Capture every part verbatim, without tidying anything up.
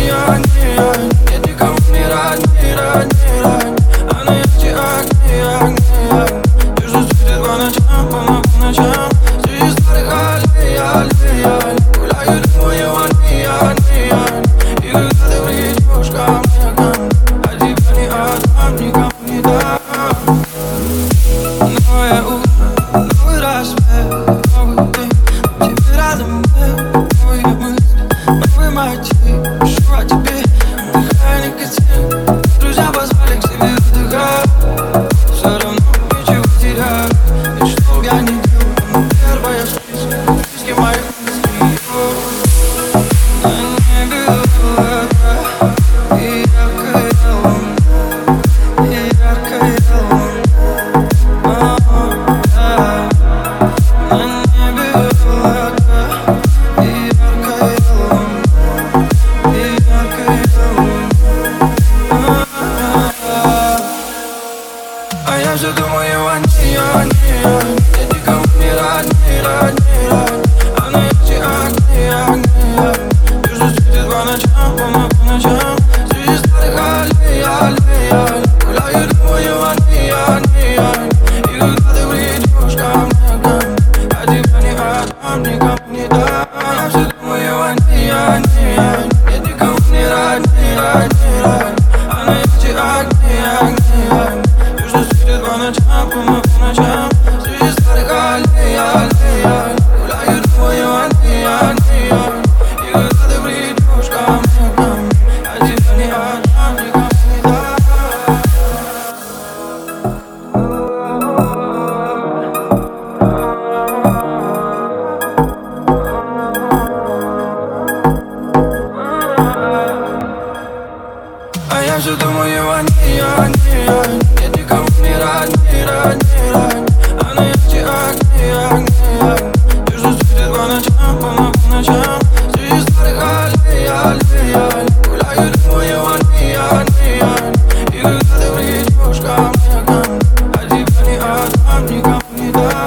огни, огни, огни. Нет никому не рад, не рад, не рад. А на яхте огни, огни, огни. Южно светит по ночам, по, по ночам. Среди старых аллей, аллей, аллей. Гуляют мои огни, огни, огни. И когда ты придешь ко мне, ко мне, а тебя не отдам, никому не дам. Новое утро, новый рассвет, новый день. Тебе рядом был, новые мысли, новый мотив. Пишу о тебе, вдыхая никотин. Друзья позвали к себе отдыхать. Все равно ничего теряю. Ведь что б я не делал, но первая в списке, в списке моих мыслей. На небе облака и яркая луна, и яркая луна. На небе облака и яркая луна, и яркая луна. А я все думаю о ней, о ней, о ней. Я никому не рад, не рад, не рад. А на яхте огни, огни, огни. Южно светит по ночам, по, по ночам. Среди старых аллей, аллей, аллей. Гуляют мою огни, огни, огни. И когда ты придешь ко мне, ко мне, а тебя не отдам, никому не дам. Я все думаю о ней, о ней, о ней. Я никому не рад, не рад, не рад. А на яхте огни, огни, огни. Южно светит по ночам, по, по ночам. Среди старых аллей, аллей, аллей. Гуляют мою огни, огни, огни. И когда ты придешь ко мне, ко мне, а тебя не отдам, никому не дам. А я все думаю о ней, о ней, о ней. Я никому не рад, не рад, не рад. А на яхте огни, огни, огни. Южно светит по ночам, по, по ночам. Среди старых аллей, аллей, аллей. Гуляют мою огни, огни, огни. И когда ты придешь ко мне, ко мне, а тебя не отдам, никому не дам.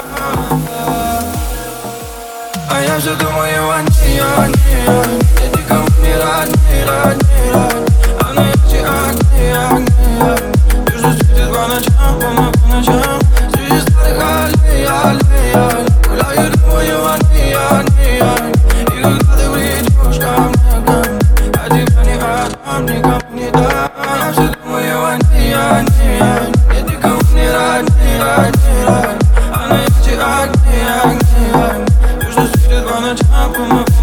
А я все думаю о ней, о ней, о ней. Я никому не рад, не рад, не рад. А на яхте огни, огни, огни. Южно светит по ночам, по, по ночам. Среди старых аллей, аллей, аллей. Гуляют мою огни, огни, огни. И когда ты придешь ко мне, ко мне, а тебя не отдам, никому не дам. Я все думаю о ней, о ней, о ней. Я никому не рад, не рад, не рад. А на яхте огни, огни, огни. Южно светит по ночам, по,